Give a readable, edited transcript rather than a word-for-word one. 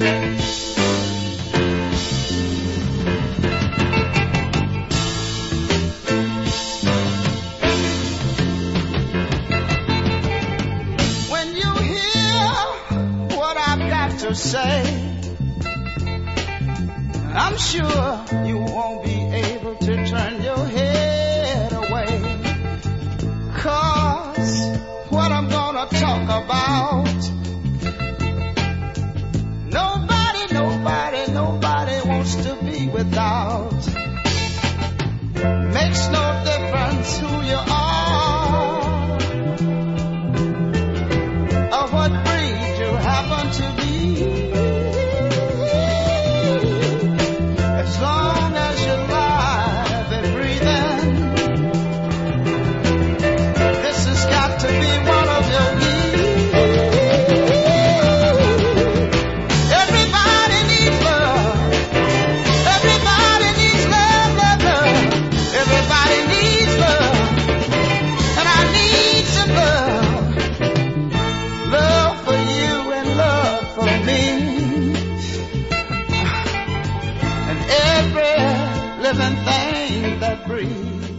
When you hear what I've got to say, I'm sure you won't be able to turn your head away. 'Cause what I'm gonna talk about, nobody wants to be without. Makes no difference who you are or what breed you happen to be. As long as you're alive and breathing, this has got to be one of your needs. Everybody needs love. Everybody needs love, love, love. Everybody needs love. And I need some love. Love for you and love for me. And every living thing that breathes.